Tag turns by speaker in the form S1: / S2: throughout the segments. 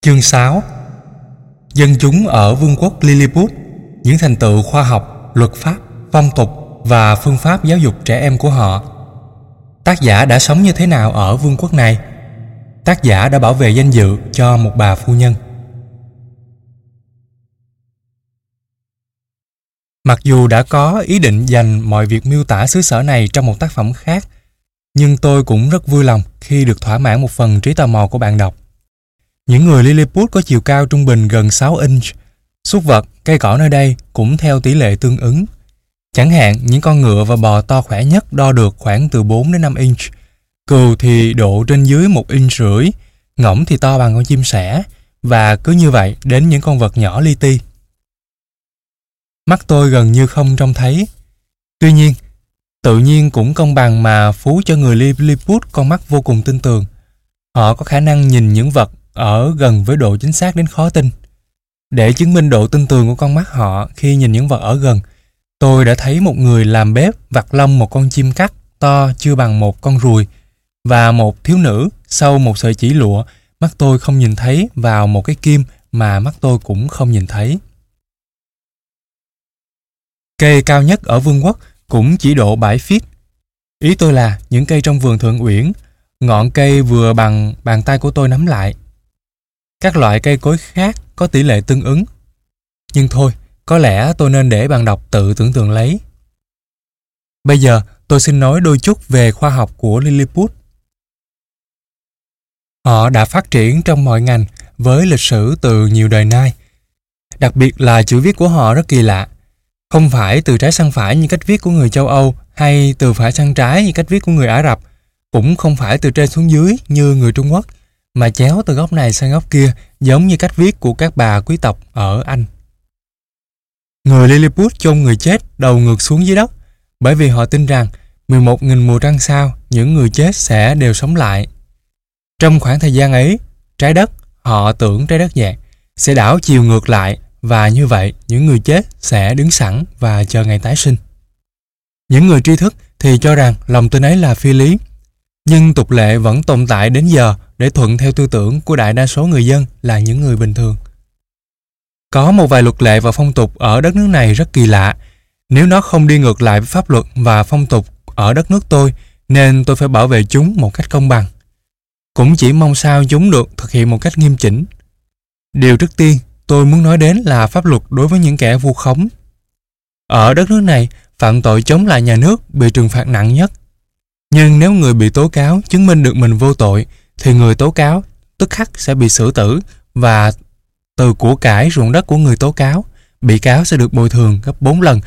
S1: Chương 6. Dân chúng ở Vương quốc Lilliput, những thành tựu khoa học, luật pháp, phong tục và phương pháp giáo dục trẻ em của họ. Tác giả đã sống như thế nào ở vương quốc này? Tác giả đã bảo vệ danh dự cho một bà phu nhân. Mặc dù đã có ý định dành mọi việc miêu tả xứ sở này trong một tác phẩm khác, nhưng tôi cũng rất vui lòng khi được thỏa mãn một phần trí tò mò của bạn đọc. Những người Lilliput có chiều cao trung bình gần 6 inch. Súc vật, cây cỏ nơi đây cũng theo tỷ lệ tương ứng. Chẳng hạn, những con ngựa và bò to khỏe nhất đo được khoảng từ 4 đến 5 inch. Cừu thì độ trên dưới 1,5 inch, ngỗng thì to bằng con chim sẻ, và cứ như vậy đến những con vật nhỏ li ti. Mắt tôi gần như không trông thấy. Tuy nhiên, tự nhiên cũng công bằng mà phú cho người Lilliput con mắt vô cùng tinh tường. Họ có khả năng nhìn những vật ở gần với độ chính xác đến khó tin. Để chứng minh độ tinh tường của con mắt họ khi nhìn những vật ở gần, tôi đã thấy một người làm bếp vặt lông một con chim cắt to chưa bằng một con ruồi, và một thiếu nữ sâu một sợi chỉ lụa mắt tôi không nhìn thấy vào một cái kim mà mắt tôi cũng không nhìn thấy. Cây cao nhất ở vương quốc cũng chỉ độ 7 feet. Ý tôi là những cây trong vườn Thượng Uyển, ngọn cây vừa bằng bàn tay của tôi nắm lại. Các loại cây cối khác có tỷ lệ tương ứng. Nhưng thôi, có lẽ tôi nên để bạn đọc tự tưởng tượng lấy. Bây giờ tôi xin nói đôi chút về khoa học của Lilliput. Họ đã phát triển trong mọi ngành với lịch sử từ nhiều đời nay. Đặc biệt là chữ viết của họ rất kỳ lạ. Không phải từ trái sang phải như cách viết của người châu Âu hay từ phải sang trái như cách viết của người Ả Rập, cũng không phải từ trên xuống dưới như người Trung Quốc, mà chéo từ góc này sang góc kia giống như cách viết của các bà quý tộc ở Anh. Người Lilliput chôn người chết đầu ngược xuống dưới đất bởi vì họ tin rằng 11.000 mùa trăng sau những người chết sẽ đều sống lại. Trong khoảng thời gian ấy, trái đất, họ tưởng trái đất dẹt, sẽ đảo chiều ngược lại, và như vậy những người chết sẽ đứng sẵn và chờ ngày tái sinh. Những người tri thức thì cho rằng lòng tin ấy là phi lý, nhưng tục lệ vẫn tồn tại đến giờ để thuận theo tư tưởng của đại đa số người dân là những người bình thường. Có một vài luật lệ và phong tục ở đất nước này rất kỳ lạ. Nếu nó không đi ngược lại với pháp luật và phong tục ở đất nước tôi, nên tôi phải bảo vệ chúng một cách công bằng. Cũng chỉ mong sao chúng được thực hiện một cách nghiêm chỉnh. Điều trước tiên tôi muốn nói đến là pháp luật đối với những kẻ vu khống. Ở đất nước này, phạm tội chống lại nhà nước bị trừng phạt nặng nhất. Nhưng nếu người bị tố cáo chứng minh được mình vô tội, thì người tố cáo tức khắc sẽ bị xử tử, và từ của cải ruộng đất của người tố cáo, bị cáo sẽ được bồi thường gấp 4 lần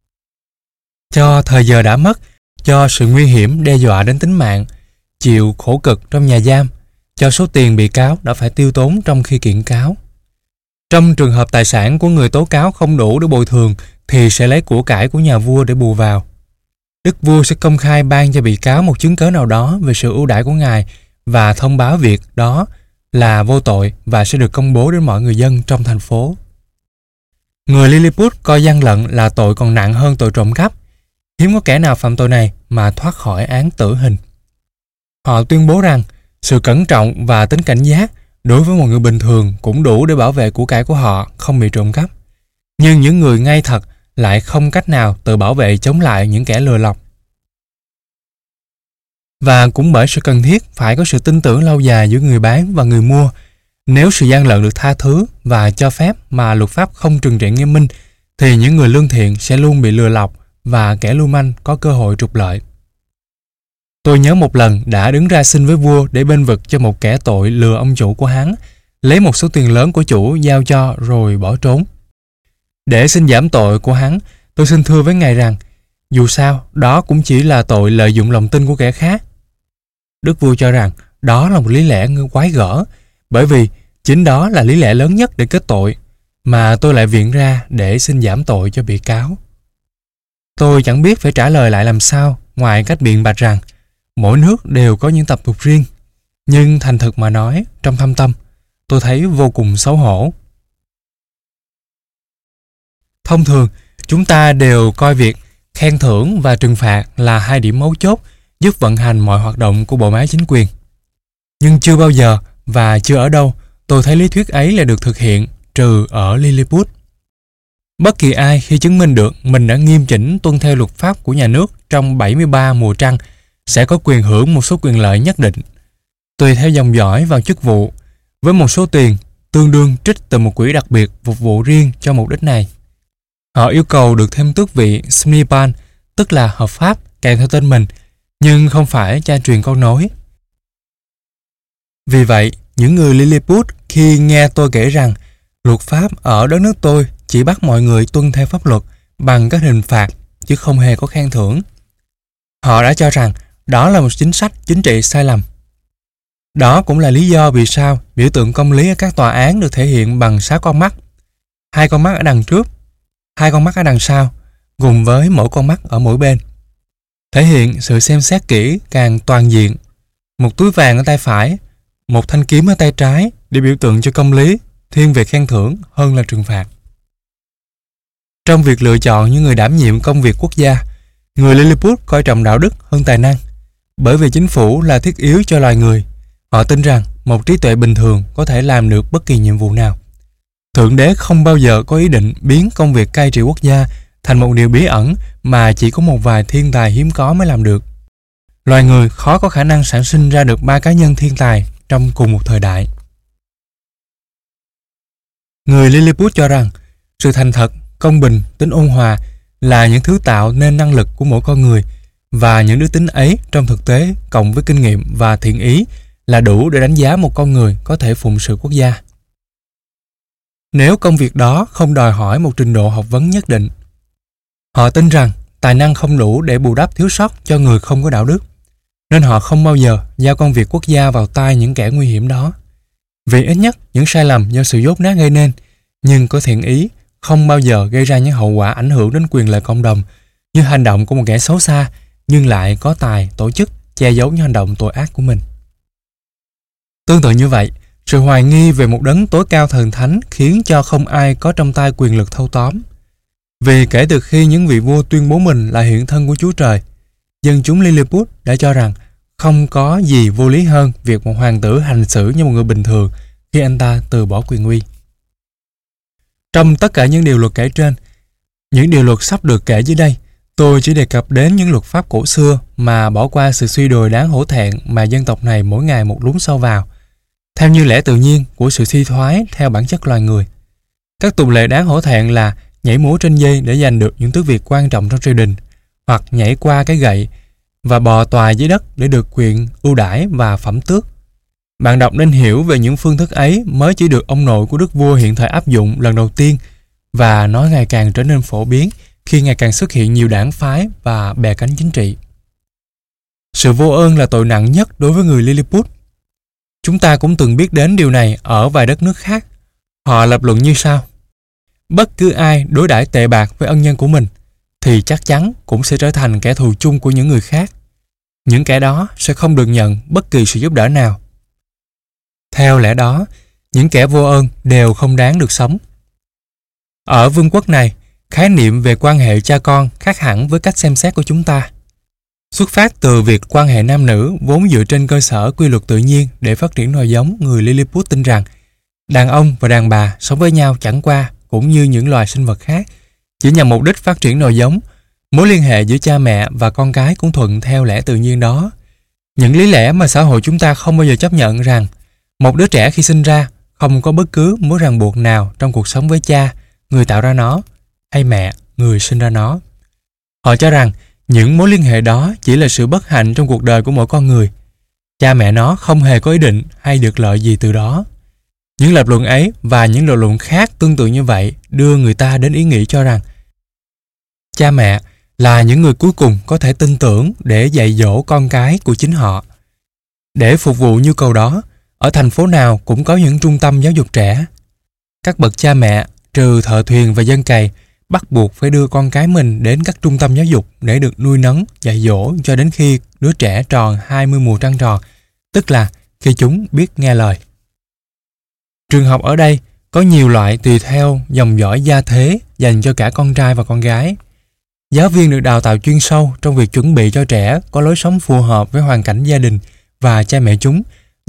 S1: cho thời giờ đã mất, cho sự nguy hiểm đe dọa đến tính mạng, chịu khổ cực trong nhà giam, cho số tiền bị cáo đã phải tiêu tốn trong khi kiện cáo. Trong trường hợp tài sản của người tố cáo không đủ để bồi thường, thì sẽ lấy của cải của nhà vua để bù vào. Đức vua sẽ công khai ban cho bị cáo một chứng cớ nào đó về sự ưu đãi của ngài và thông báo việc đó là vô tội và sẽ được công bố đến mọi người dân trong thành phố. Người Lilliput coi gian lận là tội còn nặng hơn tội trộm cắp. Hiếm có kẻ nào phạm tội này mà thoát khỏi án tử hình. Họ tuyên bố rằng sự cẩn trọng và tính cảnh giác đối với một người bình thường cũng đủ để bảo vệ của cải của họ không bị trộm cắp. Nhưng những người ngay thật lại không cách nào tự bảo vệ chống lại những kẻ lừa lọc. Và cũng bởi sự cần thiết phải có sự tin tưởng lâu dài giữa người bán và người mua. Nếu sự gian lận được tha thứ và cho phép mà luật pháp không trừng trị nghiêm minh, thì những người lương thiện sẽ luôn bị lừa lọc và kẻ lưu manh có cơ hội trục lợi. Tôi nhớ một lần đã đứng ra xin với vua để bênh vực cho một kẻ tội lừa ông chủ của hắn, lấy một số tiền lớn của chủ giao cho rồi bỏ trốn. Để xin giảm tội của hắn, tôi xin thưa với ngài rằng dù sao đó cũng chỉ là tội lợi dụng lòng tin của kẻ khác. Đức vua cho rằng đó là một lý lẽ quái gở, bởi vì chính đó là lý lẽ lớn nhất để kết tội, mà tôi lại viện ra để xin giảm tội cho bị cáo. Tôi chẳng biết phải trả lời lại làm sao ngoài cách biện bạch rằng mỗi nước đều có những tập tục riêng, nhưng thành thực mà nói, trong thâm tâm, tôi thấy vô cùng xấu hổ. Thông thường, chúng ta đều coi việc khen thưởng và trừng phạt là hai điểm mấu chốt giúp vận hành mọi hoạt động của bộ máy chính quyền. Nhưng chưa bao giờ và chưa ở đâu tôi thấy lý thuyết ấy là được thực hiện, trừ ở Lilliput. Bất kỳ ai khi chứng minh được mình đã nghiêm chỉnh tuân theo luật pháp của nhà nước trong 73 mùa trăng sẽ có quyền hưởng một số quyền lợi nhất định, tùy theo dòng dõi vào chức vụ, với một số tiền tương đương trích từ một quỹ đặc biệt phục vụ riêng cho mục đích này. Họ yêu cầu được thêm tước vị Smipan, tức là hợp pháp, kèm theo tên mình, nhưng không phải cha truyền con nối. Vì vậy, những người Lilliput khi nghe tôi kể rằng luật pháp ở đất nước tôi chỉ bắt mọi người tuân theo pháp luật bằng các hình phạt, chứ không hề có khen thưởng. Họ đã cho rằng đó là một chính sách chính trị sai lầm. Đó cũng là lý do vì sao biểu tượng công lý ở các tòa án được thể hiện bằng 6 con mắt. 2 con mắt ở đằng trước, 2 con mắt ở đằng sau, cùng với mỗi con mắt ở mỗi bên. Thể hiện sự xem xét kỹ càng toàn diện. Một túi vàng ở tay phải, một thanh kiếm ở tay trái để biểu tượng cho công lý, thiên về khen thưởng hơn là trừng phạt. Trong việc lựa chọn những người đảm nhiệm công việc quốc gia, người Lilliput coi trọng đạo đức hơn tài năng, bởi vì chính phủ là thiết yếu cho loài người. Họ tin rằng một trí tuệ bình thường có thể làm được bất kỳ nhiệm vụ nào. Thượng đế không bao giờ có ý định biến công việc cai trị quốc gia thành một điều bí ẩn mà chỉ có một vài thiên tài hiếm có mới làm được. Loài người khó có khả năng sản sinh ra được 3 cá nhân thiên tài trong cùng một thời đại. Người Lilliput cho rằng sự thành thật, công bình, tính ôn hòa là những thứ tạo nên năng lực của mỗi con người, và những đức tính ấy trong thực tế cộng với kinh nghiệm và thiện ý là đủ để đánh giá một con người có thể phụng sự quốc gia. Nếu công việc đó không đòi hỏi một trình độ học vấn nhất định, họ tin rằng tài năng không đủ để bù đắp thiếu sót cho người không có đạo đức, nên họ không bao giờ giao công việc quốc gia vào tay những kẻ nguy hiểm đó. Vì ít nhất những sai lầm do sự dốt nát gây nên, nhưng có thiện ý, không bao giờ gây ra những hậu quả ảnh hưởng đến quyền lợi cộng đồng, như hành động của một kẻ xấu xa nhưng lại có tài tổ chức che giấu những hành động tội ác của mình. Tương tự như vậy, sự hoài nghi về một đấng tối cao thần thánh khiến cho không ai có trong tay quyền lực thâu tóm. Vì kể từ khi những vị vua tuyên bố mình là hiện thân của Chúa Trời, dân chúng Lilliput đã cho rằng không có gì vô lý hơn việc một hoàng tử hành xử như một người bình thường khi anh ta từ bỏ quyền uy. Trong tất cả những điều luật kể trên, những điều luật sắp được kể dưới đây, tôi chỉ đề cập đến những luật pháp cổ xưa mà bỏ qua sự suy đồi đáng hổ thẹn mà dân tộc này mỗi ngày một lún sâu vào, theo như lẽ tự nhiên của sự suy thoái theo bản chất loài người. Các tục lệ đáng hổ thẹn là nhảy múa trên dây để giành được những tước việc quan trọng trong triều đình, hoặc nhảy qua cái gậy và bò tòa dưới đất để được quyền ưu đãi và phẩm tước. Bạn đọc nên hiểu về những phương thức ấy mới chỉ được ông nội của đức vua hiện thời áp dụng lần đầu tiên, và nó ngày càng trở nên phổ biến khi ngày càng xuất hiện nhiều đảng phái và bè cánh chính trị. Sự vô ơn là tội nặng nhất đối với người Lilliput. Chúng ta cũng từng biết đến điều này ở vài đất nước khác. Họ lập luận như sau: bất cứ ai đối đãi tệ bạc với ân nhân của mình thì chắc chắn cũng sẽ trở thành kẻ thù chung của những người khác. Những kẻ đó sẽ không được nhận bất kỳ sự giúp đỡ nào. Theo lẽ đó, những kẻ vô ơn đều không đáng được sống. Ở vương quốc này, khái niệm về quan hệ cha con khác hẳn với cách xem xét của chúng ta. Xuất phát từ việc quan hệ nam nữ vốn dựa trên cơ sở quy luật tự nhiên để phát triển nòi giống, người Lilliput tin rằng đàn ông và đàn bà sống với nhau chẳng qua cũng như những loài sinh vật khác, chỉ nhằm mục đích phát triển nòi giống. Mối liên hệ giữa cha mẹ và con cái cũng thuận theo lẽ tự nhiên đó. Những lý lẽ mà xã hội chúng ta không bao giờ chấp nhận rằng một đứa trẻ khi sinh ra không có bất cứ mối ràng buộc nào trong cuộc sống với cha, người tạo ra nó, hay mẹ, người sinh ra nó. Họ cho rằng những mối liên hệ đó chỉ là sự bất hạnh trong cuộc đời của mỗi con người. Cha mẹ nó không hề có ý định hay được lợi gì từ đó. Những lập luận ấy và những lập luận khác tương tự như vậy đưa người ta đến ý nghĩ cho rằng cha mẹ là những người cuối cùng có thể tin tưởng để dạy dỗ con cái của chính họ. Để phục vụ nhu cầu đó, ở thành phố nào cũng có những trung tâm giáo dục trẻ. Các bậc cha mẹ, trừ thợ thuyền và dân cày, bắt buộc phải đưa con cái mình đến các trung tâm giáo dục để được nuôi nấng, dạy dỗ cho đến khi đứa trẻ tròn 20 mùa trăng tròn, tức là khi chúng biết nghe lời. Trường học ở đây có nhiều loại tùy theo dòng dõi gia thế dành cho cả con trai và con gái. Giáo viên được đào tạo chuyên sâu trong việc chuẩn bị cho trẻ có lối sống phù hợp với hoàn cảnh gia đình và cha mẹ chúng,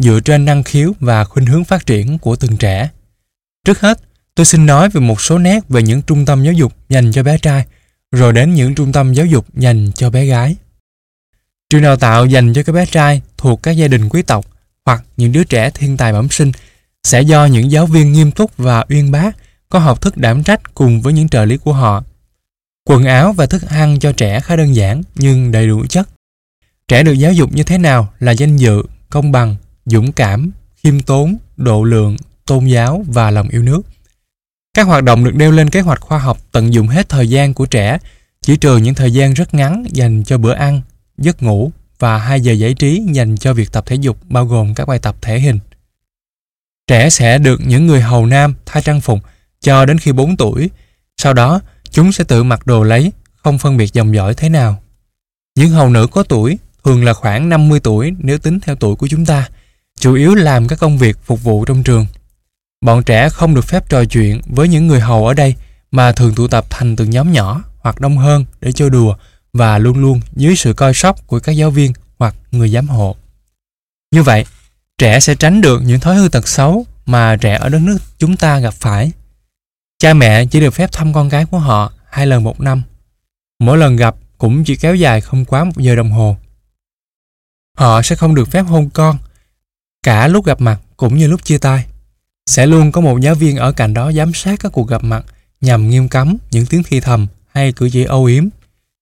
S1: dựa trên năng khiếu và khuynh hướng phát triển của từng trẻ. Trước hết, tôi xin nói về một số nét về những trung tâm giáo dục dành cho bé trai, rồi đến những trung tâm giáo dục dành cho bé gái. Trường đào tạo dành cho các bé trai thuộc các gia đình quý tộc hoặc những đứa trẻ thiên tài bẩm sinh sẽ do những giáo viên nghiêm túc và uyên bác, có học thức đảm trách cùng với những trợ lý của họ. Quần áo và thức ăn cho trẻ khá đơn giản nhưng đầy đủ chất. Trẻ được giáo dục như thế nào là danh dự, công bằng, dũng cảm, khiêm tốn, độ lượng, tôn giáo và lòng yêu nước. Các hoạt động được nêu lên kế hoạch khoa học tận dụng hết thời gian của trẻ, chỉ trừ những thời gian rất ngắn dành cho bữa ăn, giấc ngủ và 2 giờ giải trí dành cho việc tập thể dục bao gồm các bài tập thể hình. Trẻ sẽ được những người hầu nam thay trang phục cho đến khi 4 tuổi. Sau đó, chúng sẽ tự mặc đồ lấy, không phân biệt dòng dõi thế nào. Những hầu nữ có tuổi, thường là khoảng 50 tuổi nếu tính theo tuổi của chúng ta, chủ yếu làm các công việc phục vụ trong trường. Bọn trẻ không được phép trò chuyện với những người hầu ở đây mà thường tụ tập thành từng nhóm nhỏ hoặc đông hơn để chơi đùa và luôn luôn dưới sự coi sóc của các giáo viên hoặc người giám hộ. Như vậy, trẻ sẽ tránh được những thói hư tật xấu mà trẻ ở đất nước chúng ta gặp phải. Cha mẹ chỉ được phép thăm con cái của họ 2 lần một năm. Mỗi lần gặp cũng chỉ kéo dài không quá 1 giờ đồng hồ. Họ sẽ không được phép hôn con, cả lúc gặp mặt cũng như lúc chia tay. Sẽ luôn có một giáo viên ở cạnh đó giám sát các cuộc gặp mặt nhằm nghiêm cấm những tiếng thì thầm hay cử chỉ âu yếm.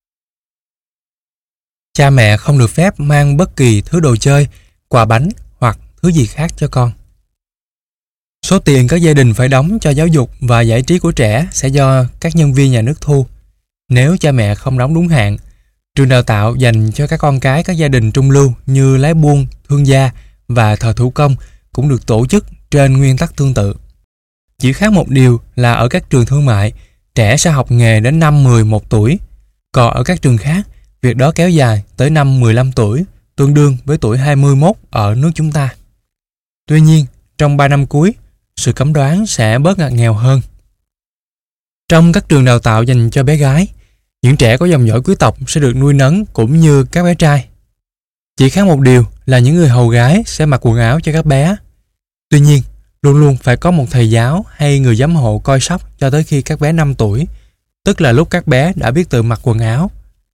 S1: Cha mẹ không được phép mang bất kỳ thứ đồ chơi, quà bánh hoặc thứ gì khác cho con. Số tiền các gia đình phải đóng cho giáo dục và giải trí của trẻ sẽ do các nhân viên nhà nước thu. Nếu cha mẹ không đóng đúng hạn, trường đào tạo dành cho các con cái các gia đình trung lưu như lái buôn, thương gia và thợ thủ công cũng được tổ chức trên nguyên tắc tương tự. Chỉ khác một điều là ở các trường thương mại, trẻ sẽ học nghề đến năm 11 tuổi, còn ở các trường khác, việc đó kéo dài tới năm 15 tuổi, tương đương với tuổi 21 ở nước chúng ta. Tuy nhiên, trong 3 năm cuối, sự cấm đoán sẽ bớt ngặt nghèo hơn. Trong các trường đào tạo dành cho bé gái, những trẻ có dòng dõi quý tộc sẽ được nuôi nấng cũng như các bé trai. Chỉ khác một điều là những người hầu gái sẽ mặc quần áo cho các bé. Tuy nhiên, luôn luôn phải có một thầy giáo hay người giám hộ coi sóc cho tới khi các bé 5 tuổi, tức là lúc các bé đã biết tự mặc quần áo.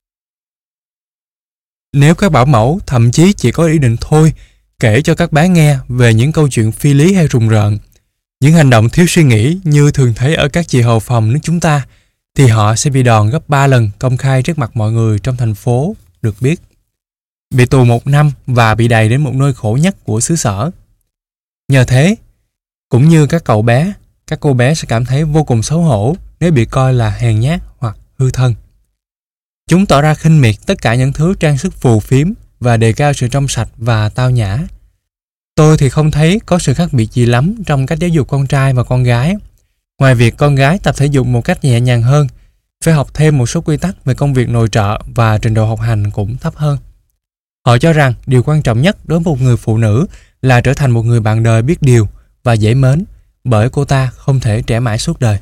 S1: Nếu các bảo mẫu thậm chí chỉ có ý định thôi kể cho các bé nghe về những câu chuyện phi lý hay rùng rợn, những hành động thiếu suy nghĩ như thường thấy ở các chị hầu phòng nước chúng ta, thì họ sẽ bị đòn gấp 3 lần công khai trước mặt mọi người trong thành phố được biết. Bị tù 1 năm và bị đày đến một nơi khổ nhất của xứ sở. Nhờ thế, cũng như các cậu bé, các cô bé sẽ cảm thấy vô cùng xấu hổ nếu bị coi là hèn nhát hoặc hư thân. Chúng tỏ ra khinh miệt tất cả những thứ trang sức phù phiếm và đề cao sự trong sạch và tao nhã. Tôi thì không thấy có sự khác biệt gì lắm trong cách giáo dục con trai và con gái. Ngoài việc con gái tập thể dục một cách nhẹ nhàng hơn, phải học thêm một số quy tắc về công việc nội trợ và trình độ học hành cũng thấp hơn. Họ cho rằng điều quan trọng nhất đối với một người phụ nữ là trở thành một người bạn đời biết điều và dễ mến, bởi cô ta không thể trẻ mãi suốt đời.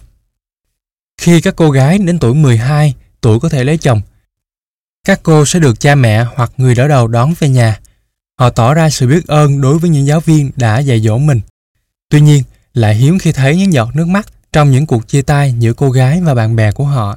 S1: Khi các cô gái đến tuổi 12, tuổi có thể lấy chồng, các cô sẽ được cha mẹ hoặc người đỡ đầu đón về nhà. Họ tỏ ra sự biết ơn đối với những giáo viên đã dạy dỗ mình. Tuy nhiên, lại hiếm khi thấy những giọt nước mắt trong những cuộc chia tay giữa cô gái và bạn bè của họ.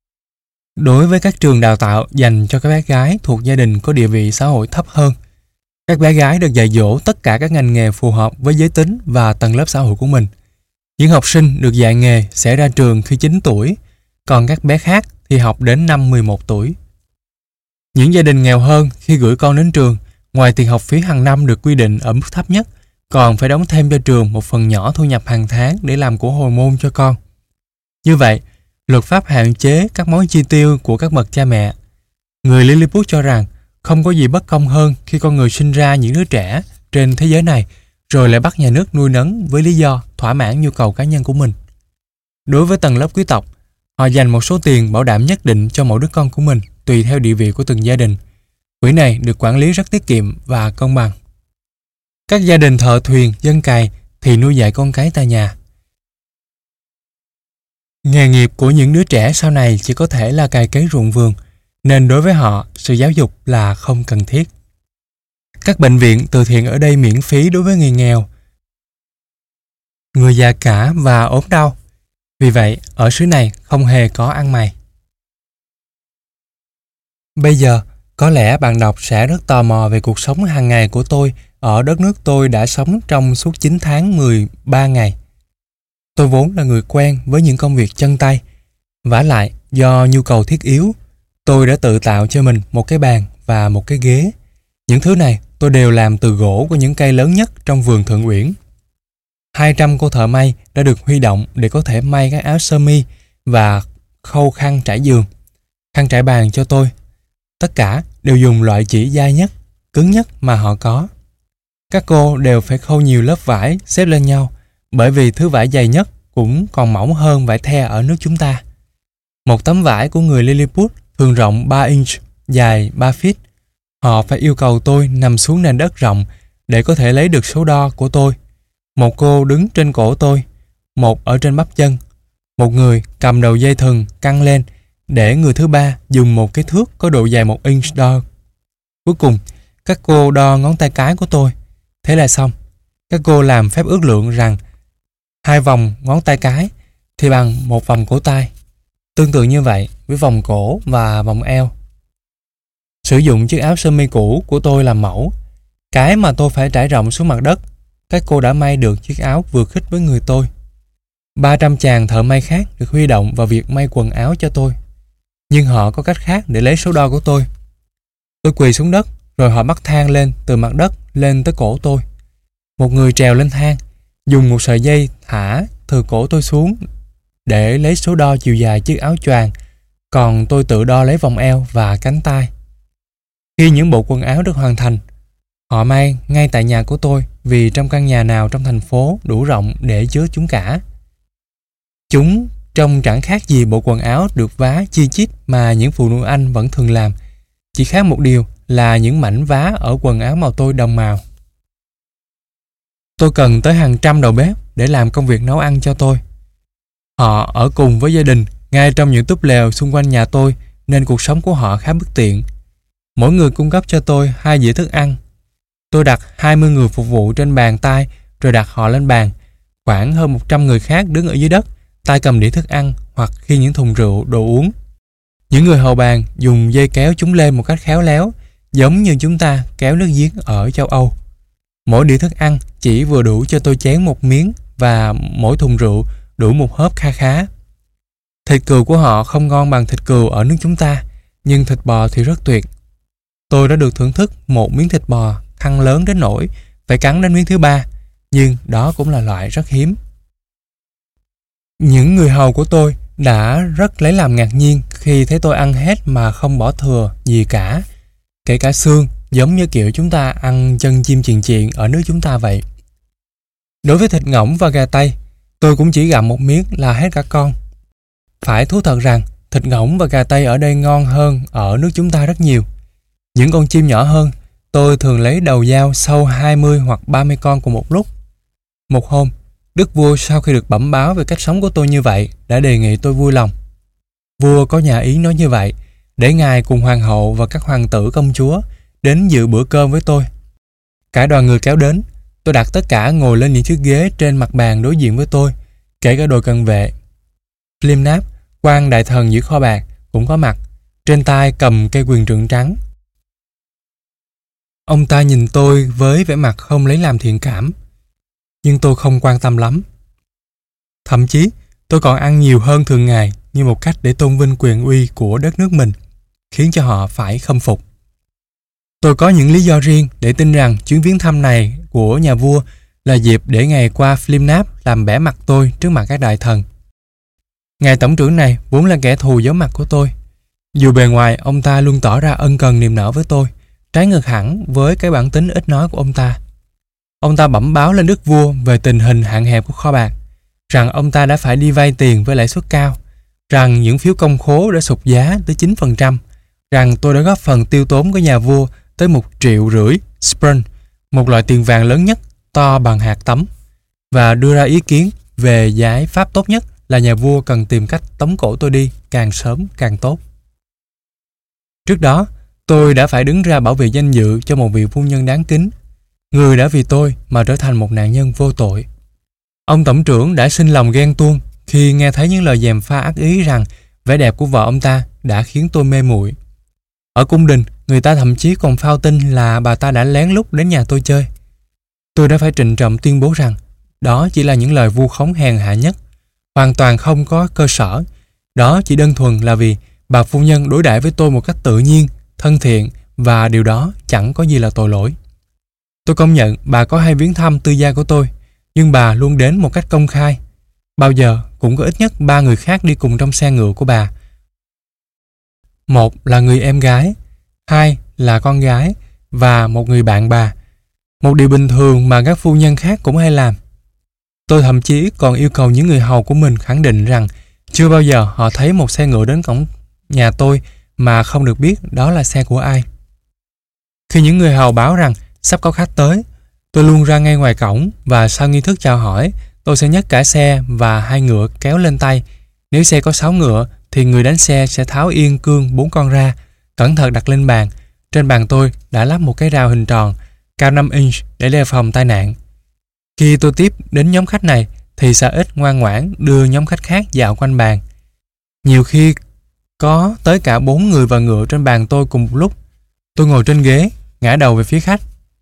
S1: Đối với các trường đào tạo dành cho các bé gái thuộc gia đình có địa vị xã hội thấp hơn, các bé gái được dạy dỗ tất cả các ngành nghề phù hợp với giới tính và tầng lớp xã hội của mình. Những học sinh được dạy nghề sẽ ra trường khi 9 tuổi, còn các bé khác thì học đến năm 11 tuổi. Những gia đình nghèo hơn khi gửi con đến trường, ngoài tiền học phí hàng năm được quy định ở mức thấp nhất, còn phải đóng thêm cho trường một phần nhỏ thu nhập hàng tháng để làm của hồi môn cho con. Như vậy, luật pháp hạn chế các món chi tiêu của các bậc cha mẹ. Người Lilliput cho rằng không có gì bất công hơn khi con người sinh ra những đứa trẻ trên thế giới này rồi lại bắt nhà nước nuôi nấng với lý do thỏa mãn nhu cầu cá nhân của mình. Đối với tầng lớp quý tộc, họ dành một số tiền bảo đảm nhất định cho mỗi đứa con của mình tùy theo địa vị của từng gia đình. Quỹ này được quản lý rất tiết kiệm và công bằng. Các gia đình thợ thuyền, dân cày thì nuôi dạy con cái tại nhà. Nghề nghiệp của những đứa trẻ sau này chỉ có thể là cày cấy ruộng vườn, nên đối với họ, sự giáo dục là không cần thiết. Các bệnh viện từ thiện ở đây miễn phí đối với người nghèo, người già cả và ốm đau. Vì vậy, ở xứ này không hề có ăn mày. Bây giờ, có lẽ bạn đọc sẽ rất tò mò về cuộc sống hàng ngày của tôi ở đất nước tôi đã sống trong suốt 9 tháng 13 ngày. Tôi vốn là người quen với những công việc chân tay. Vả lại, do nhu cầu thiết yếu, tôi đã tự tạo cho mình một cái bàn và một cái ghế. Những thứ này tôi đều làm từ gỗ của những cây lớn nhất trong vườn Thượng Uyển. 200 cô thợ may đã được huy động để có thể may các áo sơ mi và khâu khăn trải giường, khăn trải bàn cho tôi. Tất cả đều dùng loại chỉ dai nhất, cứng nhất mà họ có. Các cô đều phải khâu nhiều lớp vải xếp lên nhau, bởi vì thứ vải dày nhất cũng còn mỏng hơn vải the ở nước chúng ta. Một tấm vải của người Lilliput thường rộng 3 inch, dài 3 feet. Họ phải yêu cầu tôi nằm xuống nền đất rộng để có thể lấy được số đo của tôi. Một cô đứng trên cổ tôi, một ở trên bắp chân. Một người cầm đầu dây thừng căng lên để người thứ ba dùng một cái thước có độ dài 1 inch đo. Cuối cùng, các cô đo ngón tay cái của tôi. Thế là xong. Các cô làm phép ước lượng rằng 2 vòng ngón tay cái thì bằng 1 vòng cổ tay. Tương tự như vậy với vòng cổ và vòng eo. Sử dụng chiếc áo sơ mi cũ của tôi làm mẫu. Cái mà tôi phải trải rộng xuống mặt đất, các cô đã may được chiếc áo vừa khít với người tôi. 300 chàng thợ may khác được huy động vào việc may quần áo cho tôi. Nhưng họ có cách khác để lấy số đo của tôi. Tôi quỳ xuống đất, rồi họ bắt thang lên từ mặt đất lên tới cổ tôi. Một người trèo lên thang, dùng một sợi dây thả từ cổ tôi xuống để lấy số đo chiều dài chiếc áo choàng, còn tôi tự đo lấy vòng eo và cánh tay. Khi những bộ quần áo được hoàn thành, họ may ngay tại nhà của tôi vì trong căn nhà nào trong thành phố đủ rộng để chứa chúng cả. Chúng trông chẳng khác gì bộ quần áo được vá chi chít mà những phụ nữ Anh vẫn thường làm. Chỉ khác một điều là những mảnh vá ở quần áo màu tôi đồng màu. Tôi cần tới hàng trăm đầu bếp để làm công việc nấu ăn cho tôi. Họ ở cùng với gia đình ngay trong những túp lều xung quanh nhà tôi nên cuộc sống của họ khá bất tiện. Mỗi người cung cấp cho tôi 2 dĩa thức ăn. Tôi đặt 20 người phục vụ trên bàn tay rồi đặt họ lên bàn. Khoảng hơn 100 người khác đứng ở dưới đất, tay cầm đĩa thức ăn hoặc khiêng những thùng rượu, đồ uống. Những người hầu bàn dùng dây kéo chúng lên một cách khéo léo, giống như chúng ta kéo nước giếng ở châu Âu. Mỗi đĩa thức ăn chỉ vừa đủ cho tôi chén một miếng và mỗi thùng rượu đủ một hớp kha khá. Thịt cừu của họ không ngon bằng thịt cừu ở nước chúng ta, nhưng thịt bò thì rất tuyệt. Tôi đã được thưởng thức một miếng thịt bò thăn lớn đến nỗi phải cắn đến miếng thứ 3, nhưng đó cũng là loại rất hiếm. Những người hầu của tôi đã rất lấy làm ngạc nhiên khi thấy tôi ăn hết mà không bỏ thừa gì cả, kể cả xương, giống như kiểu chúng ta ăn chân chim chiền chiện ở nước chúng ta vậy. Đối với thịt ngỗng và gà tây, tôi cũng chỉ gặm một miếng là hết cả con. Phải thú thật rằng thịt ngỗng và gà tây ở đây ngon hơn ở nước chúng ta rất nhiều. Những con chim nhỏ hơn, tôi thường lấy đầu dao sâu 20 hoặc 30 con cùng một lúc. Một hôm, đức vua sau khi được bẩm báo về cách sống của tôi như vậy đã đề nghị tôi vui lòng. Vua có nhà ý nói như vậy để ngài cùng hoàng hậu và các hoàng tử công chúa đến dự bữa cơm với tôi. Cả đoàn người kéo đến, tôi đặt tất cả ngồi lên những chiếc ghế trên mặt bàn đối diện với tôi, kể cả đội cận vệ. Flimnap, quan đại thần giữ kho bạc, cũng có mặt, trên tay cầm cây quyền trượng trắng. Ông ta nhìn tôi với vẻ mặt không lấy làm thiện cảm, nhưng tôi không quan tâm lắm. Thậm chí, tôi còn ăn nhiều hơn thường ngày như một cách để tôn vinh quyền uy của đất nước mình, khiến cho họ phải khâm phục. Tôi có những lý do riêng để tin rằng chuyến viếng thăm này của nhà vua là dịp để ngài qua Flimnap làm bẽ mặt tôi trước mặt các đại thần. Ngài tổng trưởng này vốn là kẻ thù giấu mặt của tôi. Dù bề ngoài ông ta luôn tỏ ra ân cần niềm nở với tôi, trái ngược hẳn với cái bản tính ít nói của ông ta. Ông ta bẩm báo lên đức vua về tình hình hạn hẹp của kho bạc, rằng ông ta đã phải đi vay tiền với lãi suất cao, rằng những phiếu công khố đã sụt giá tới 9%, rằng tôi đã góp phần tiêu tốn của nhà vua tới 1,5 triệu sprun, một loại tiền vàng lớn nhất, to bằng hạt tấm, và đưa ra ý kiến về giải pháp tốt nhất là nhà vua cần tìm cách tống cổ tôi đi càng sớm càng tốt. Trước đó, Tôi đã phải đứng ra bảo vệ danh dự cho một vị phu nhân đáng kính, người đã vì tôi mà trở thành một nạn nhân vô tội. Ông tổng trưởng đã sinh lòng ghen tuông khi nghe thấy những lời gièm pha ác ý rằng vẻ đẹp của vợ ông ta đã khiến tôi mê muội. Ở cung đình, người ta thậm chí còn phao tin là bà ta đã lén lút đến nhà tôi chơi. Tôi đã phải trịnh trọng tuyên bố rằng đó chỉ là những lời vu khống hèn hạ nhất, hoàn toàn không có cơ sở. Đó chỉ đơn thuần là vì bà phu nhân đối đãi với tôi một cách tự nhiên, thân thiện, và điều đó chẳng có gì là tội lỗi. Tôi công nhận bà có hay viếng thăm tư gia của tôi, nhưng bà luôn đến một cách công khai. Bao giờ cũng có ít nhất 3 người khác đi cùng trong xe ngựa của bà. Một là người em gái, hai là con gái và một người bạn bà. Một điều bình thường mà các phu nhân khác cũng hay làm. Tôi thậm chí còn yêu cầu những người hầu của mình khẳng định rằng chưa bao giờ họ thấy một xe ngựa đến cổng nhà tôi mà không được biết đó là xe của ai. Khi những người hầu báo rằng sắp có khách tới, tôi luôn ra ngay ngoài cổng và sau nghi thức chào hỏi, tôi sẽ nhấc cả xe và 2 ngựa kéo lên tay. Nếu xe có 6 ngựa thì người đánh xe sẽ tháo yên cương 4 con ra, cẩn thận đặt lên bàn. Trên bàn tôi đã lắp một cái rào hình tròn cao 5 inch để đề phòng tai nạn. Khi tôi tiếp đến nhóm khách này thì Sa Ích ngoan ngoãn đưa nhóm khách khác dạo quanh bàn. Nhiều khi có tới cả 4 người và ngựa trên bàn tôi cùng một lúc. Tôi ngồi trên ghế, ngã đầu về phía khách.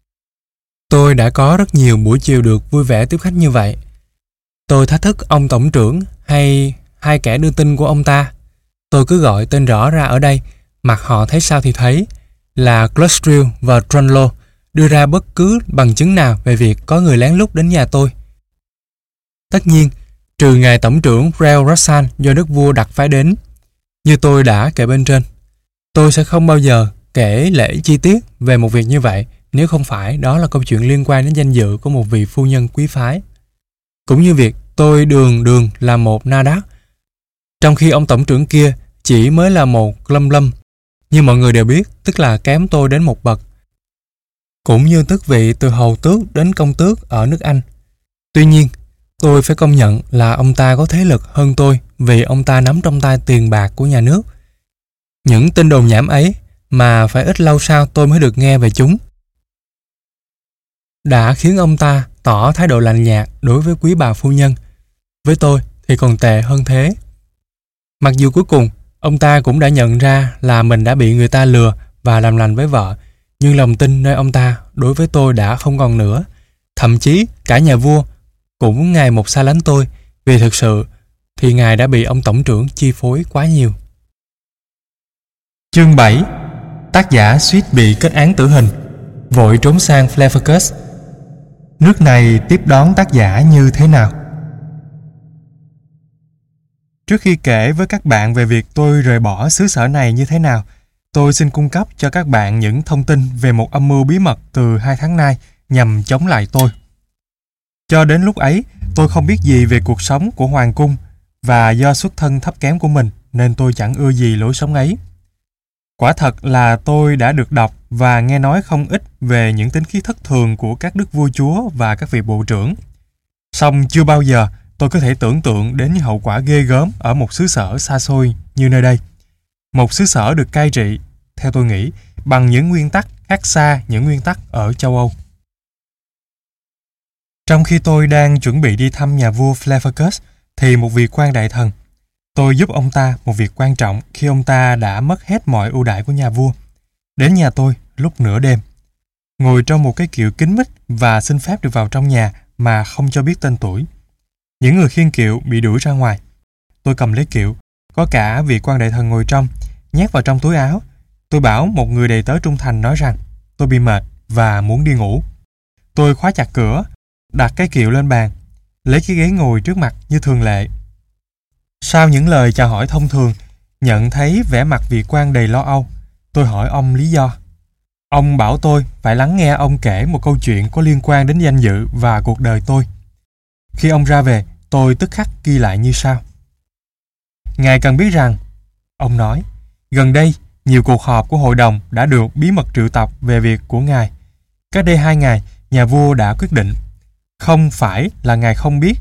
S1: Tôi đã có rất nhiều buổi chiều được vui vẻ tiếp khách như vậy. Tôi thách thức ông tổng trưởng hay 2 kẻ đưa tin của ông ta. Tôi cứ gọi tên rõ ra ở đây, mặc họ thấy sao thì thấy, là Clustrill và Trunlo, đưa ra bất cứ bằng chứng nào về việc có người lén lút đến nhà tôi. Tất nhiên, trừ ngài tổng trưởng Rel Rassan do đức vua đặt phái đến. Như tôi đã kể bên trên, tôi sẽ không bao giờ kể lễ chi tiết về một việc như vậy nếu không phải đó là câu chuyện liên quan đến danh dự của một vị phu nhân quý phái. Cũng như việc tôi đường là một Nadak, trong khi ông tổng trưởng kia chỉ mới là một Lâm. Như mọi người đều biết, tức là kém tôi đến một bậc. Cũng như tước vị từ hầu tước đến công tước ở nước Anh. Tuy nhiên, tôi phải công nhận là ông ta có thế lực hơn tôi vì ông ta nắm trong tay tiền bạc của nhà nước. Những tin đồn nhảm ấy mà phải ít lâu sau tôi mới được nghe về chúng đã khiến ông ta tỏ thái độ lạnh nhạt đối với quý bà phu nhân. Với tôi thì còn tệ hơn thế. Mặc dù cuối cùng ông ta cũng đã nhận ra là mình đã bị người ta lừa và làm lành với vợ, nhưng lòng tin nơi ông ta đối với tôi đã không còn nữa. Thậm chí cả nhà vua cũng ngày một xa lánh tôi, vì thực sự thì ngài đã bị ông tổng trưởng chi phối quá nhiều. Chương 7. Tác giả suýt bị kết án tử hình, vội trốn sang Phlephacus. Nước này tiếp đón tác giả như thế nào? Trước khi kể với các bạn về việc tôi rời bỏ xứ sở này như thế nào, tôi xin cung cấp cho các bạn những thông tin về một âm mưu bí mật từ 2 tháng nay nhằm chống lại tôi. Cho đến lúc ấy, tôi không biết gì về cuộc sống của hoàng cung, và do xuất thân thấp kém của mình nên tôi chẳng ưa gì lối sống ấy. Quả thật là tôi đã được đọc và nghe nói không ít về những tính khí thất thường của các đức vua chúa và các vị bộ trưởng. Song chưa bao giờ tôi có thể tưởng tượng đến những hậu quả ghê gớm ở một xứ sở xa xôi như nơi đây. Một xứ sở được cai trị, theo tôi nghĩ, bằng những nguyên tắc khác xa những nguyên tắc ở châu Âu. Trong khi tôi đang chuẩn bị đi thăm nhà vua Phlephacus, thì một vị quan đại thần, tôi giúp ông ta một việc quan trọng khi ông ta đã mất hết mọi ưu đãi của nhà vua, đến nhà tôi lúc nửa đêm, ngồi trong một cái kiệu kín mít và xin phép được vào trong nhà mà không cho biết tên tuổi. Những người khiêng kiệu bị đuổi ra ngoài. Tôi cầm lấy kiệu, có cả vị quan đại thần ngồi trong, nhét vào trong túi áo. Tôi bảo một người đầy tớ trung thành nói rằng tôi bị mệt và muốn đi ngủ. Tôi khóa chặt cửa, đặt cái kiệu lên bàn, lấy cái ghế ngồi trước mặt như thường lệ. Sau những lời chào hỏi thông thường, nhận thấy vẻ mặt vị quan đầy lo âu, tôi hỏi ông lý do. Ông bảo tôi phải lắng nghe ông kể một câu chuyện có liên quan đến danh dự và cuộc đời tôi. Khi ông ra về, tôi tức khắc ghi lại như sau. Ngài cần biết rằng, ông nói, gần đây nhiều cuộc họp của hội đồng đã được bí mật triệu tập về việc của ngài. Cách đây 2 ngày, nhà vua đã quyết định. Không phải là ngài không biết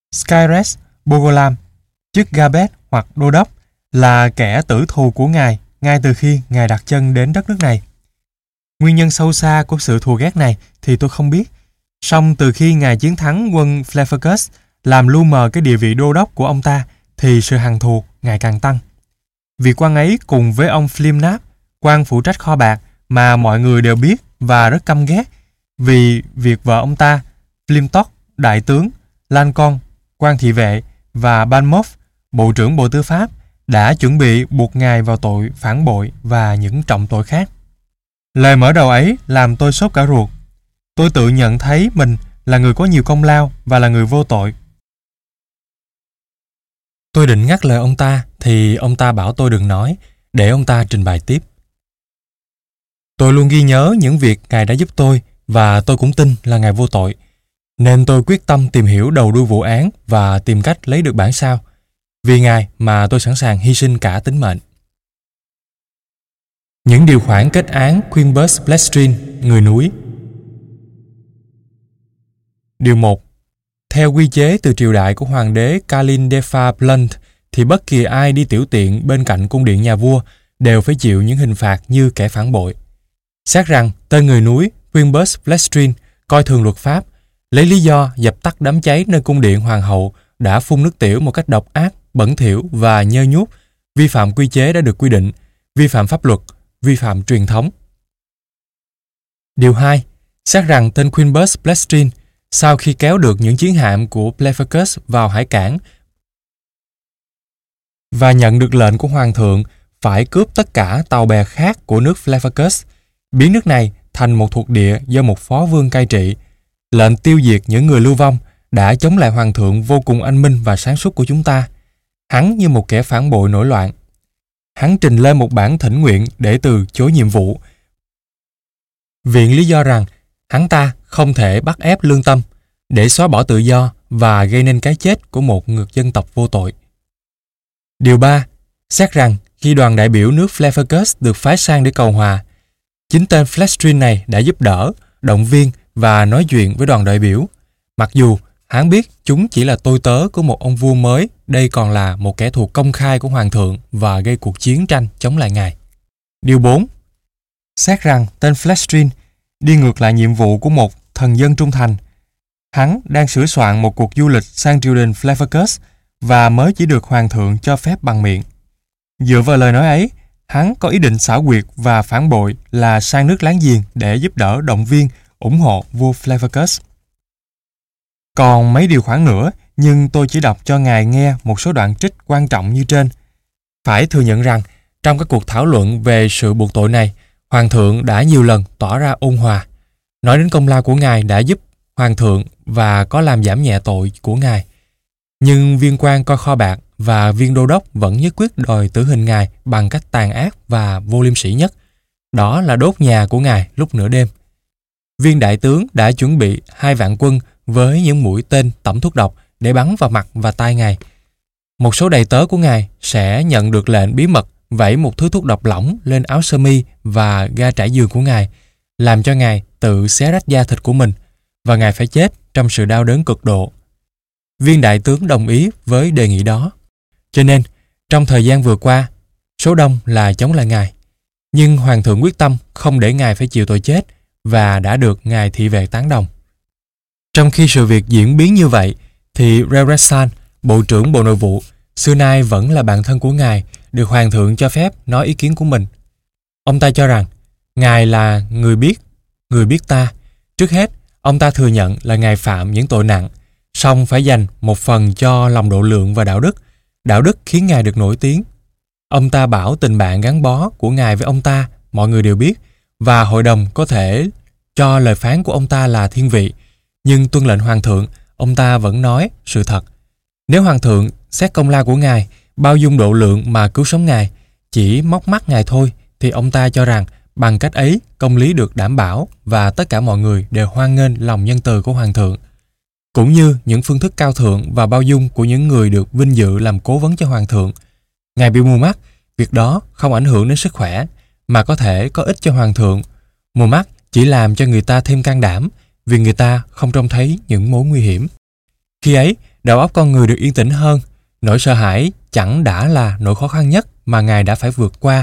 S1: Skyres Bogolam, chức Gabet hoặc đô đốc, là kẻ tử thù của ngài ngay từ khi ngài đặt chân đến đất nước này. Nguyên nhân sâu xa của sự thù ghét này thì tôi không biết. Song từ khi ngài chiến thắng quân Flaccus làm lu mờ cái địa vị đô đốc của ông ta, thì sự hằn thù ngày càng tăng. Vị quan ấy cùng với ông Flimnap, quan phụ trách kho bạc mà mọi người đều biết và rất căm ghét, vì việc vợ ông ta, Flimtock, đại tướng, Lancon, quan thị vệ và Banmoff, bộ trưởng bộ tư pháp, đã chuẩn bị buộc ngài vào tội phản bội và những trọng tội khác. Lời mở đầu ấy làm tôi sốt cả ruột. Tôi tự nhận thấy mình là người có nhiều công lao và là người vô tội. Tôi định ngắt lời ông ta thì ông ta bảo tôi đừng nói, để ông ta trình bày tiếp. Tôi luôn ghi nhớ những việc ngài đã giúp tôi và tôi cũng tin là ngài vô tội. Nên tôi quyết tâm tìm hiểu đầu đuôi vụ án và tìm cách lấy được bản sao. Vì ngài mà tôi sẵn sàng hy sinh cả tính mệnh. Những điều khoản kết án Queenbus Blackstreet, người núi. Điều 1. Theo quy chế từ triều đại của hoàng đế Calindefa Blunt, thì bất kỳ ai đi tiểu tiện bên cạnh cung điện nhà vua đều phải chịu những hình phạt như kẻ phản bội. Xét rằng tên người núi Queenbus Blackstreet coi thường luật pháp, lấy lý do dập tắt đám cháy nơi cung điện hoàng hậu đã phun nước tiểu một cách độc ác, bẩn thỉu và nhơ nhuốc, vi phạm quy chế đã được quy định, vi phạm pháp luật, vi phạm truyền thống. Điều 2. Xét rằng tên Queenbus Blackstreet sau khi kéo được những chiến hạm của Flaccus vào hải cảng và nhận được lệnh của hoàng thượng phải cướp tất cả tàu bè khác của nước Flaccus, biến nước này thành một thuộc địa do một phó vương cai trị. Lệnh tiêu diệt những người lưu vong đã chống lại hoàng thượng vô cùng anh minh và sáng suốt của chúng ta. Hắn như một kẻ phản bội nổi loạn. Hắn trình lên một bản thỉnh nguyện để từ chối nhiệm vụ. Viện lý do rằng hắn ta không thể bắt ép lương tâm để xóa bỏ tự do và gây nên cái chết của một người dân tộc vô tội. Điều 3. Xét rằng khi đoàn đại biểu nước Flaccus được phái sang để cầu hòa, chính tên Blackstreet này đã giúp đỡ, động viên và nói chuyện với đoàn đại biểu. Mặc dù hắn biết chúng chỉ là tôi tớ của một ông vua mới, đây còn là một kẻ thù công khai của hoàng thượng và gây cuộc chiến tranh chống lại ngài. Điều 4. Xét rằng tên Blackstreet đi ngược lại nhiệm vụ của một thần dân trung thành. Hắn đang sửa soạn một cuộc du lịch sang triều đình Flaccus và mới chỉ được hoàng thượng cho phép bằng miệng. Dựa vào lời nói ấy, hắn có ý định xảo quyệt và phản bội là sang nước láng giềng để giúp đỡ, động viên, ủng hộ vua Flaccus. Còn mấy điều khoản nữa, nhưng tôi chỉ đọc cho ngài nghe một số đoạn trích quan trọng như trên. Phải thừa nhận rằng, trong các cuộc thảo luận về sự buộc tội này, hoàng thượng đã nhiều lần tỏ ra ôn hòa, nói đến công lao của ngài đã giúp hoàng thượng và có làm giảm nhẹ tội của ngài. Nhưng viên quan coi kho bạc và viên đô đốc vẫn nhất quyết đòi tử hình ngài bằng cách tàn ác và vô liêm sỉ nhất. Đó là đốt nhà của ngài lúc nửa đêm. Viên đại tướng đã chuẩn bị 2 vạn quân với những mũi tên tẩm thuốc độc để bắn vào mặt và tai ngài. Một số đầy tớ của ngài sẽ nhận được lệnh bí mật vẩy một thứ thuốc độc lỏng lên áo sơ mi và ga trải giường của ngài, làm cho ngài tự xé rách da thịt của mình, và ngài phải chết trong sự đau đớn cực độ. Viên đại tướng đồng ý với đề nghị đó. Cho nên, trong thời gian vừa qua, số đông là chống lại ngài. Nhưng hoàng thượng quyết tâm không để ngài phải chịu tội chết và đã được ngài thị vệ tán đồng. Trong khi sự việc diễn biến như vậy, thì Reresan, bộ trưởng bộ nội vụ, xưa nay vẫn là bạn thân của ngài, được hoàng thượng cho phép nói ý kiến của mình. Ông ta cho rằng, ngài là người biết ta. Trước hết, ông ta thừa nhận là ngài phạm những tội nặng, song phải dành một phần cho lòng độ lượng và đạo đức. Đạo đức khiến ngài được nổi tiếng. Ông ta bảo tình bạn gắn bó của ngài với ông ta, mọi người đều biết, và hội đồng có thể cho lời phán của ông ta là thiên vị. Nhưng tuân lệnh hoàng thượng, ông ta vẫn nói sự thật. Nếu hoàng thượng xét công lao của ngài, bao dung độ lượng mà cứu sống ngài, chỉ móc mắt ngài thôi, thì ông ta cho rằng bằng cách ấy công lý được đảm bảo và tất cả mọi người đều hoan nghênh lòng nhân từ của hoàng thượng, cũng như những phương thức cao thượng và bao dung của những người được vinh dự làm cố vấn cho hoàng thượng. Ngài bị mù mắt, việc đó không ảnh hưởng đến sức khỏe, mà có thể có ích cho hoàng thượng. Mù mắt chỉ làm cho người ta thêm can đảm, vì người ta không trông thấy những mối nguy hiểm. Khi ấy, đầu óc con người được yên tĩnh hơn. Nỗi sợ hãi chẳng đã là nỗi khó khăn nhất mà ngài đã phải vượt qua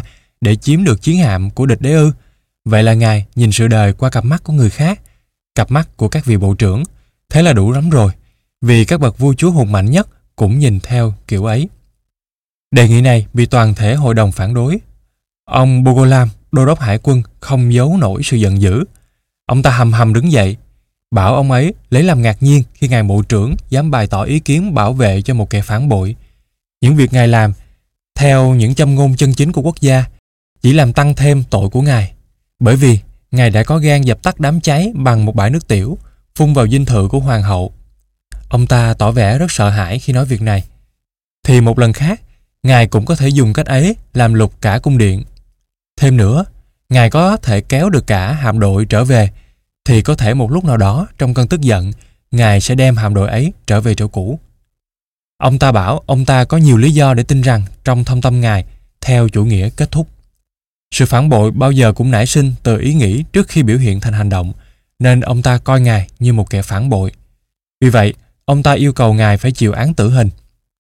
S1: để chiếm được chiến hạm của địch đế ư? Vậy là ngài nhìn sự đời qua cặp mắt của người khác, cặp mắt của các vị bộ trưởng. Thế là đủ lắm rồi, vì các bậc vua chúa hùng mạnh nhất cũng nhìn theo kiểu ấy. Đề nghị này bị toàn thể hội đồng phản đối. Ông Bogolam, đô đốc hải quân, không giấu nổi sự giận dữ. Ông ta hầm hầm đứng dậy, bảo ông ấy lấy làm ngạc nhiên khi ngài bộ trưởng dám bày tỏ ý kiến bảo vệ cho một kẻ phản bội. Những việc ngài làm, theo những châm ngôn chân chính của quốc gia, chỉ làm tăng thêm tội của ngài. Bởi vì ngài đã có gan dập tắt đám cháy bằng một bãi nước tiểu, phun vào dinh thự của hoàng hậu. Ông ta tỏ vẻ rất sợ hãi khi nói việc này. Thì một lần khác, ngài cũng có thể dùng cách ấy làm lục cả cung điện. Thêm nữa, ngài có thể kéo được cả hạm đội trở về, thì có thể một lúc nào đó trong cơn tức giận, ngài sẽ đem hạm đội ấy trở về chỗ cũ. Ông ta bảo ông ta có nhiều lý do để tin rằng trong thâm tâm ngài theo chủ nghĩa kết thúc. Sự phản bội bao giờ cũng nảy sinh từ ý nghĩ trước khi biểu hiện thành hành động, nên ông ta coi ngài như một kẻ phản bội. Vì vậy, ông ta yêu cầu ngài phải chịu án tử hình.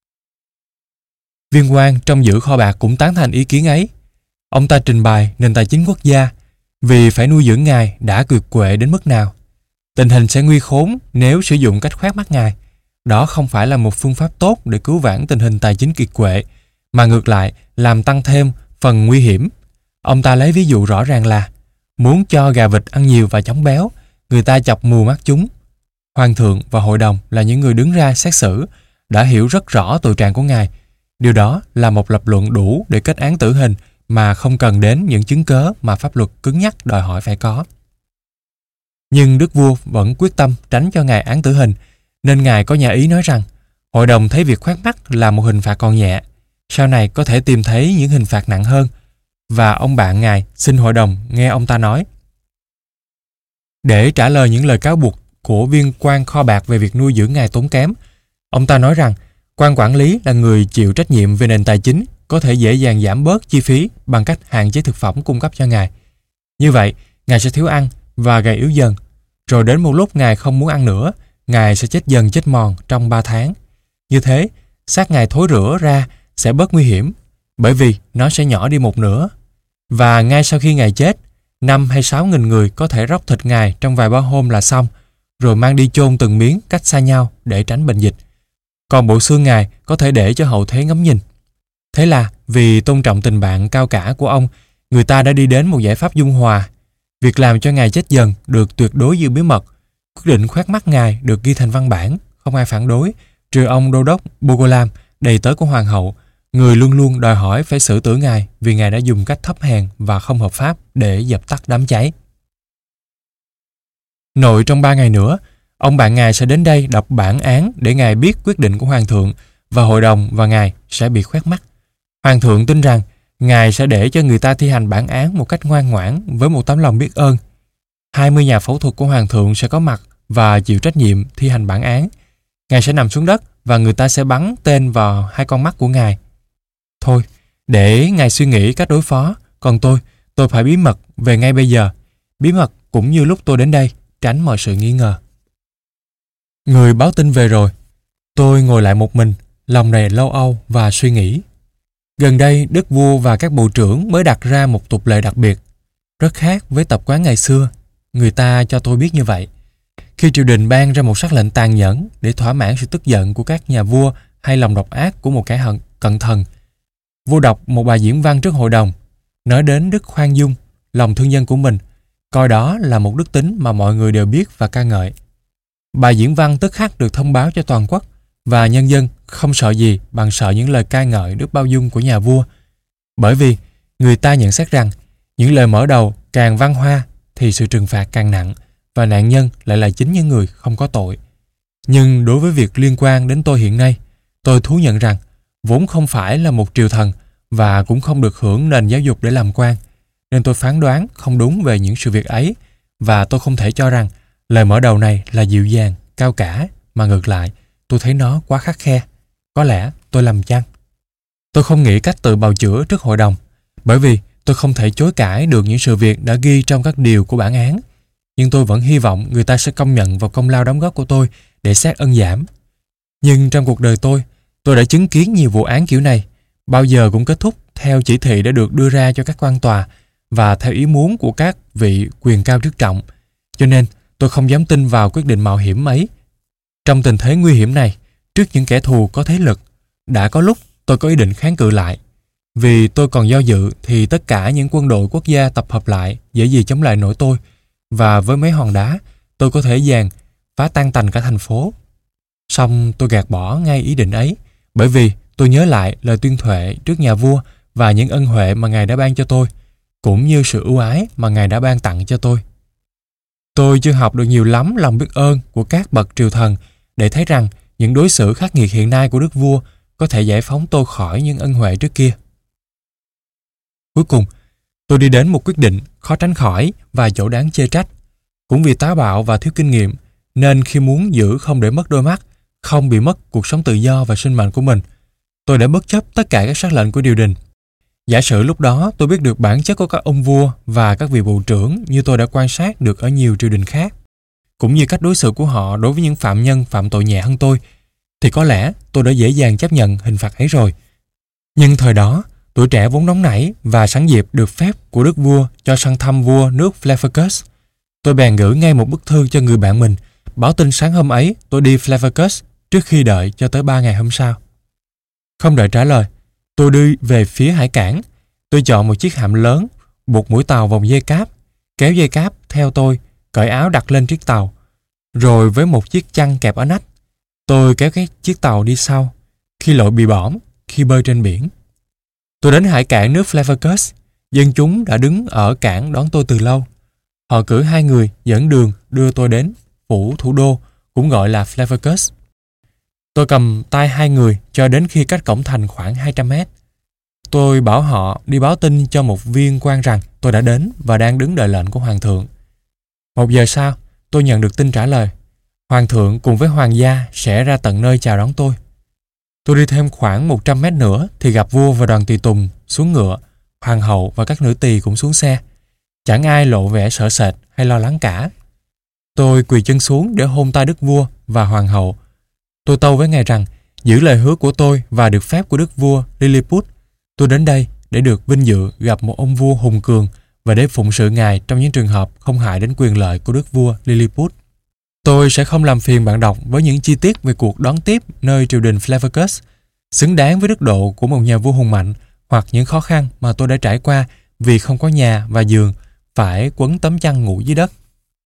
S1: Viên quan trong giữ kho bạc cũng tán thành ý kiến ấy. Ông ta trình bày nền tài chính quốc gia, vì phải nuôi dưỡng ngài đã kiệt quệ đến mức nào. Tình hình sẽ nguy khốn nếu sử dụng cách khoét mắt ngài. Đó không phải là một phương pháp tốt để cứu vãn tình hình tài chính kiệt quệ, mà ngược lại làm tăng thêm phần nguy hiểm. Ông ta lấy ví dụ rõ ràng là muốn cho gà vịt ăn nhiều và chóng béo, người ta chọc mù mắt chúng. Hoàng thượng và hội đồng là những người đứng ra xét xử, đã hiểu rất rõ tội trạng của ngài. Điều đó là một lập luận đủ để kết án tử hình mà không cần đến những chứng cớ mà pháp luật cứng nhắc đòi hỏi phải có. Nhưng đức vua vẫn quyết tâm tránh cho ngài án tử hình, nên ngài có nhà ý nói rằng hội đồng thấy việc khoét mắt là một hình phạt còn nhẹ, sau này có thể tìm thấy những hình phạt nặng hơn. Và ông bạn ngài xin hội đồng nghe ông ta nói. Để trả lời những lời cáo buộc của viên quan kho bạc về việc nuôi dưỡng ngài tốn kém, ông ta nói rằng quan quản lý là người chịu trách nhiệm về nền tài chính, có thể dễ dàng giảm bớt chi phí bằng cách hạn chế thực phẩm cung cấp cho ngài. Như vậy, ngài sẽ thiếu ăn và gầy yếu dần, rồi đến một lúc ngài không muốn ăn nữa, ngài sẽ chết dần chết mòn trong 3 tháng. Như thế, xác ngài thối rữa ra sẽ bớt nguy hiểm, bởi vì nó sẽ nhỏ đi một nửa. Và ngay sau khi ngài chết, 5 hay 6 nghìn người có thể róc thịt ngài trong vài ba hôm là xong, rồi mang đi chôn từng miếng cách xa nhau để tránh bệnh dịch. Còn bộ xương ngài có thể để cho hậu thế ngắm nhìn. Thế là vì tôn trọng tình bạn cao cả của ông, người ta đã đi đến một giải pháp dung hòa. Việc làm cho ngài chết dần được tuyệt đối giữ bí mật. Quyết định khoét mắt ngài được ghi thành văn bản, không ai phản đối, trừ ông đô đốc Bogolam, đầy tớ của hoàng hậu, người luôn luôn đòi hỏi phải xử tử ngài vì ngài đã dùng cách thấp hèn và không hợp pháp để dập tắt đám cháy. Nội trong 3 ngày nữa, ông bạn ngài sẽ đến đây đọc bản án để ngài biết quyết định của hoàng thượng, và hội đồng và ngài sẽ bị khoét mắt. Hoàng thượng tin rằng ngài sẽ để cho người ta thi hành bản án một cách ngoan ngoãn với một tấm lòng biết ơn. 20 nhà phẫu thuật của hoàng thượng sẽ có mặt và chịu trách nhiệm thi hành bản án. Ngài sẽ nằm xuống đất và người ta sẽ bắn tên vào 2 con mắt của ngài. Thôi, để ngài suy nghĩ cách đối phó, còn tôi phải bí mật về ngay bây giờ. Bí mật cũng như lúc tôi đến đây, tránh mọi sự nghi ngờ. Người báo tin về rồi. Tôi ngồi lại một mình, lòng đầy lo âu và suy nghĩ. Gần đây, đức vua và các bộ trưởng mới đặt ra một tục lệ đặc biệt, rất khác với tập quán ngày xưa. Người ta cho tôi biết như vậy. Khi triều đình ban ra một sắc lệnh tàn nhẫn để thỏa mãn sự tức giận của các nhà vua hay lòng độc ác của một kẻ cận thần, vua đọc một bài diễn văn trước hội đồng, nói đến đức khoan dung, lòng thương dân của mình, coi đó là một đức tính mà mọi người đều biết và ca ngợi. Bài diễn văn tức khắc được thông báo cho toàn quốc, và nhân dân không sợ gì bằng sợ những lời ca ngợi đức bao dung của nhà vua. Bởi vì người ta nhận xét rằng những lời mở đầu càng văn hoa thì sự trừng phạt càng nặng, và nạn nhân lại là chính những người không có tội. Nhưng đối với việc liên quan đến tôi hiện nay, tôi thú nhận rằng vốn không phải là một triều thần và cũng không được hưởng nền giáo dục để làm quan, nên tôi phán đoán không đúng về những sự việc ấy, và tôi không thể cho rằng lời mở đầu này là dịu dàng, cao cả, mà ngược lại, tôi thấy nó quá khắt khe. Có lẽ tôi lầm chăng? Tôi không nghĩ cách tự bào chữa trước hội đồng, bởi vì tôi không thể chối cãi được những sự việc đã ghi trong các điều của bản án. Nhưng tôi vẫn hy vọng người ta sẽ công nhận vào công lao đóng góp của tôi để xét ân giảm. Nhưng trong cuộc đời tôi đã chứng kiến nhiều vụ án kiểu này, bao giờ cũng kết thúc theo chỉ thị đã được đưa ra cho các quan tòa và theo ý muốn của các vị quyền cao chức trọng, cho nên tôi không dám tin vào quyết định mạo hiểm ấy. Trong tình thế nguy hiểm này, trước những kẻ thù có thế lực, đã có lúc tôi có ý định kháng cự lại. Vì tôi còn do dự thì tất cả những quân đội quốc gia tập hợp lại dễ gì chống lại nổi tôi, và với mấy hòn đá tôi có thể dàn phá tan tành cả thành phố. Song tôi gạt bỏ ngay ý định ấy, bởi vì tôi nhớ lại lời tuyên thệ trước nhà vua và những ân huệ mà Ngài đã ban cho tôi, cũng như sự ưu ái mà Ngài đã ban tặng cho tôi. Tôi chưa học được nhiều lắm lòng biết ơn của các bậc triều thần để thấy rằng những đối xử khắc nghiệt hiện nay của đức vua có thể giải phóng tôi khỏi những ân huệ trước kia. Cuối cùng, tôi đi đến một quyết định khó tránh khỏi và chỗ đáng chê trách. Cũng vì táo bạo và thiếu kinh nghiệm, nên khi muốn giữ không để mất đôi mắt, không bị mất cuộc sống tự do và sinh mệnh của mình, tôi đã bất chấp tất cả các sắc lệnh của triều đình. Giả sử lúc đó tôi biết được bản chất của các ông vua và các vị bộ trưởng như tôi đã quan sát được ở nhiều triều đình khác, cũng như cách đối xử của họ đối với những phạm nhân phạm tội nhẹ hơn tôi, thì có lẽ tôi đã dễ dàng chấp nhận hình phạt ấy rồi. Nhưng thời đó, tuổi trẻ vốn nóng nảy và sẵn dịp được phép của đức vua cho săn thăm vua nước Flavius. Tôi bèn gửi ngay một bức thư cho người bạn mình, báo tin sáng hôm ấy tôi đi Flavius trước khi đợi cho tới 3 ngày hôm sau. Không đợi trả lời, tôi đi về phía hải cảng. Tôi chọn một chiếc hạm lớn, buộc mũi tàu vòng dây cáp, kéo dây cáp theo tôi, cởi áo đặt lên chiếc tàu. Rồi với một chiếc chăn kẹp ở nách, tôi kéo cái chiếc tàu đi sau, khi lội bị bõm, khi bơi trên biển. Tôi đến hải cảng nước Flavius. Dân chúng đã đứng ở cảng đón tôi từ lâu. Họ cử 2 người dẫn đường đưa tôi đến phủ thủ đô, cũng gọi là Flavius. Tôi cầm tay 2 người cho đến khi cách cổng thành khoảng 200 mét. Tôi bảo họ đi báo tin cho một viên quan rằng tôi đã đến và đang đứng đợi lệnh của Hoàng thượng. 1 giờ sau, tôi nhận được tin trả lời. Hoàng thượng cùng với hoàng gia sẽ ra tận nơi chào đón tôi. Tôi đi thêm khoảng 100 mét nữa thì gặp vua và đoàn tùy tùng xuống ngựa, hoàng hậu và các nữ tỳ cũng xuống xe. Chẳng ai lộ vẻ sợ sệt hay lo lắng cả. Tôi quỳ chân xuống để hôn tay đức vua và hoàng hậu. Tôi tâu với ngài rằng giữ lời hứa của tôi và được phép của đức vua Lilliput, tôi đến đây để được vinh dự gặp một ông vua hùng cường và để phụng sự ngài trong những trường hợp không hại đến quyền lợi của đức vua Lilliput. Tôi sẽ không làm phiền bạn đọc với những chi tiết về cuộc đón tiếp nơi triều đình Flavius, xứng đáng với đức độ của một nhà vua hùng mạnh, hoặc những khó khăn mà tôi đã trải qua vì không có nhà và giường, phải quấn tấm chăn ngủ dưới đất.